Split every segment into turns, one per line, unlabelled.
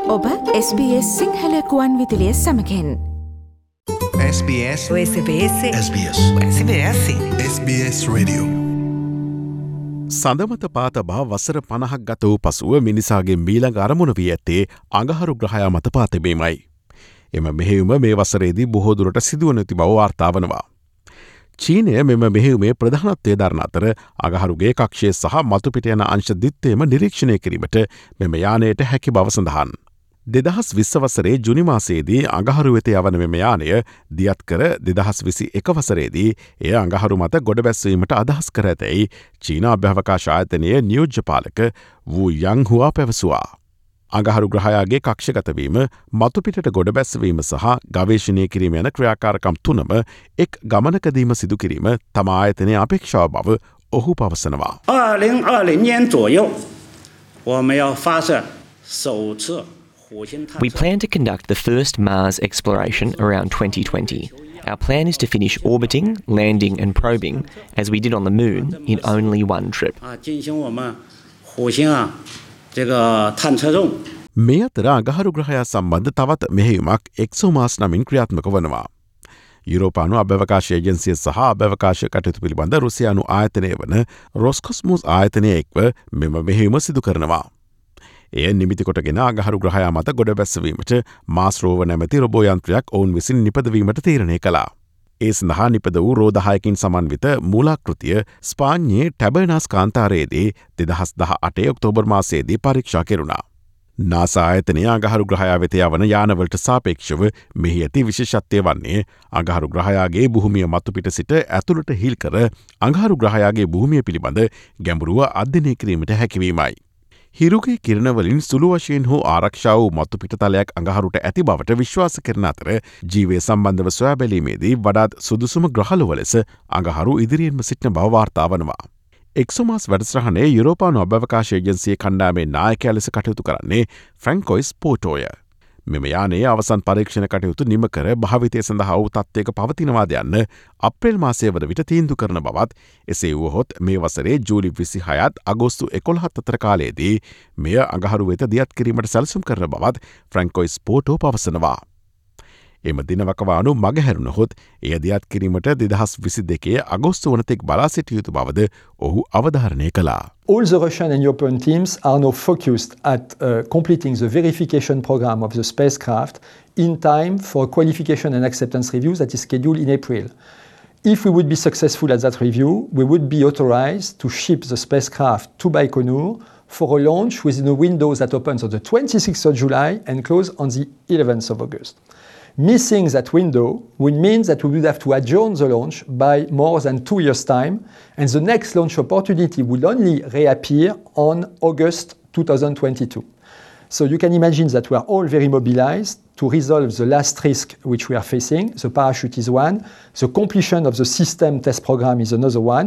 ඔබ SBS සිංහල කුවන් විදුලිය සමගින්
SBS Radio සඳමත පාත බා වසර 50ක් ගත වූ පසුව මිනිසාගේ මීළඟ අරමුණ වී ඇත්තේ අඟහරු ග්‍රහයා මත පාතැබීමයි. එම මෙහෙයුම මේ වසරේදී බොහෝ දුරට සිදුවන ඇති බව වාර්තා වනවා. චීනය මෙම මෙහෙයුමේ ප්‍රධානත්වය දරන අතර අඟහරුගේ කක්ෂය සහ මතුපිට යන අංශ දිත්තේම නිරීක්ෂණය කිරීමට මෙම යානයට හැකි බව සඳහන්. 2020 වසරේ ජුනි මාසයේදී අඟහරු වෙත යවන මෙම යානය දියත් කර 2021 වසරේදී එය අඟහරු මත ගොඩබැස්වීමට අදහස් කර ඇතැයි චීන අභ්‍යවකාශ ආයතනයේ නියෝජ්‍ය පාලක වූ යං හුවා පැවසුවා. අඟහරු ග්‍රහයාගේ කක්ෂගතවීම මතුපිටට ගොඩබැස්වීම සහ ගවේශණය කිරීම යන ක්‍රියාකාරකම් තුනම එක් ගමනකදීම සිදු කිරීම තම ආයතනය අපේක්ෂාව බව ඔහු පවසනවා.
2020年左右我们要发射首次
We plan to conduct the first Mars exploration around 2020. Our plan is to finish orbiting, landing and probing, as we did on the Moon, in only one trip.
මේ අතර අඟහරු ග්‍රහයා සම්බන්ධ තවත් මෙහෙයුමක් එක්සෝමාස් නමින් ක්‍රියාත්මක වනවා. යුරෝපානු අභ්‍යවකාශ ඒජන්සිය සහ අභ්‍යවකාශ කටයුතු පිළිබඳ රුසියානු ආයතනය වන රොස්කොස්මෝස් ආයතනය එක්ව මෙම මෙහෙයුම සිදු කරනවා. එය නිමිති කොටගෙන අඟහරු ග්‍රහයා මත ගොඩබැස්සවීමට මාස් රෝව නැමැති රොබෝ යන්ත්‍රයක් ඔවුන් විසින් නිපදවීමට තීරණය කළා. ඒ සඳහා නිපද වූ රෝදහයකින් සමන්විත මූලාකෘතිය ස්පාඤ්ඤයේ ටැබර්නාස් කාන්තාරයේදී 2018 ඔක්තෝබර් මාසයේදී පරීක්ෂා කෙරුණා. නාසා ආයතනය අඟහරු ග්‍රහයා වෙත යවන යානවලට සාපේක්ෂව මෙහි ඇති විශේෂත්වය වන්නේ අඟහරු ග්‍රහයාගේ භූමිය මතුපිට සිට ඇතුළට හිල් කර අඟහරු ග්‍රහයාගේ භූමිය පිළිබඳ ගැඹුරුව අධ්‍යයනය කිරීමට හැකිවීමයි. හිරුගේ කිරණවලින් සුළු වශයෙන් හෝ ආරක්ෂා වූ මතුපිටතලයක් අඟහරුට ඇති බවට විශ්වාස කරන අතර ජීවය සම්බන්ධව සොයා බැලීමේදී වඩාත් සුදුසුම ග්‍රහලොව ලෙස අඟහරු ඉදිරියෙන්ම සිටින බව වාර්තා වනවා. එක්සෝමාස් වැඩසටහනේ යුරෝපානු අභ්‍යවකාශ ඒජන්සියේ කණ්ඩායමේ නායකයා ලෙස කටයුතු කරන්නේ ෆ්‍රැන්කොයිස් පෝටෝය. මෙම යානයේ අවසන් පරීක්ෂණ කටයුතු නිම කර භාවිතය සඳහා වූ තත්ත්වයක පවතිනවාද යන්න අප්‍රේල් මාසය වන විට තීන්දු කරන බවත් එසේ වුවහොත් මේ වසරේ ජූලි 26 අගෝස්තු 11 අතර කාලයේදී මෙය අඟහරු වෙත දියත් කිරීමට සැලසුම් කරන බවත් ෆ්‍රැන්කොයිස් පෝටෝ පවසනවා. එම දිනවකවානු මගහැරුණහොත් එය දියත් කිරීමට 2022 අගෝස්තු වනතෙක් බලා සිටිය යුතු බවද ඔහු අවධාරණය කළා.
All the Russian and European teams are now focused at completing the verification program of the spacecraft in time for qualification and acceptance review that is scheduled in April. If we would be successful at that review, we would be authorized to ship the spacecraft to Baikonur for a launch within a window that opens on the 26th of July and closes on the 11th of August. Missing that window would mean that we would have to adjourn the launch by more than 2 years' time, and the next launch opportunity will only reappear on August 2022. So you can imagine that we are all very mobilized to resolve the last risk which we are facing. The parachute is one, the completion of the system test program is another one,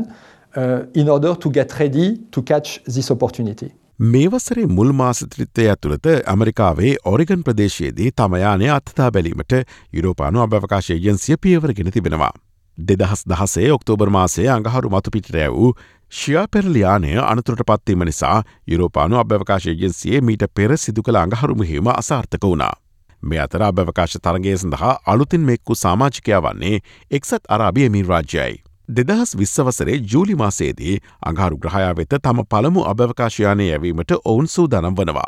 in order to get ready to catch this opportunity.
මේ වසරේ මුල් මාසත්‍රිත්තය ඇතුළත ඇමරිකාවේ ඔරිගන් ප්‍රදේශයේදී තම යානය අත්තා බැලීමට යුරෝපානු අභ්‍යවකාශ ඒජන්සිය පියවරගෙන තිබෙනවා. 2016 October මාසයේ අඟහරු මතුපිටට වූ ෂියා පෙරළි යානය අනතුරට පත්වීම නිසා යුරෝපානු අභ්‍යවකාශ ඒජන්සියේ මීට පෙර සිදු කළ අඟහරු මෙහෙයුම අසාර්ථක වුණා. මේ අතර අභ්‍යවකාශ තරගය සඳහා අලුතින් මෙක්කු සමාජිකයා වන්නේ එක්සත් අරාබි එමිරාජ්‍යයයි. 2020 වසරේ ජූලි මාසයේදී අඟහරු ග්‍රහයා වෙත තම පළමු අභ්‍යවකාශ යානය යැවීමට ඔවුන් සූදානම් වනවා.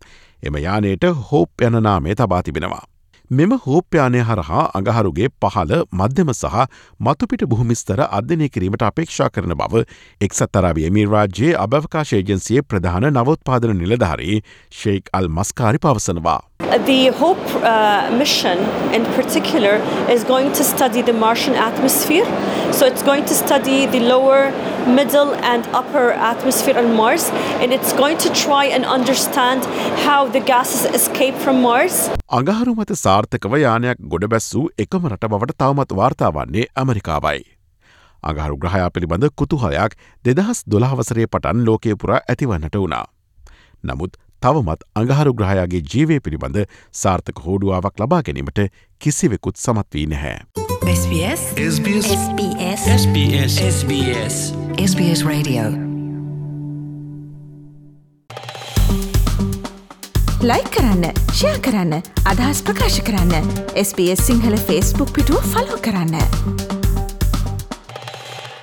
එම යානයට හෝප් යන නාමය තබා තිබෙනවා. මෙම හෝප් යානය හරහා අඟහරුගේ පහළ මධ්‍යම සහ මතුපිට භූමිස්තර අධ්‍යයනය කිරීමට අපේක්ෂා කරන බව එක්සත් අරාබි එමිරාජ්‍යයේ අභ්‍යවකාශ ඒජන්සියේ ප්‍රධාන නවෝත්පාදන නිලධාරී ෂේක් අල් මස්කාරි පවසනවා.
The HOPE mission in particular is going to study the Martian atmosphere. So it's going to study the lower, middle and upper atmosphere on Mars, and it's going to try and understand how the gases escape from Mars.
අඟහරු මත සාර්ථකව යානයක් ගොඩබැස්සූ එකම රට බවට තවමත් වාර්තා වන්නේ ඇමරිකාවයි. අඟහරු ග්‍රහයා පිළිබඳ කුතුහලයක් 2012 වසරේ පටන් ලෝකයේ පුරා ඇතිවන්නට වුණා. නමුත් තවමත් අඟහරු ග්‍රහයාගේ ජීවය පිළිබඳ සාර්ථක හෝඩුවාවක් ලබා ගැනීමට කිසිවෙකුත් සමත් වී නැහැ.
SBS
SBS Radio
ලයික් කරන්න, ෂෙයා කරන්න, අදහස් ප්‍රකාශ කරන්න. SBS සිංහල Facebook පිටුව ෆලෝ කරන්න.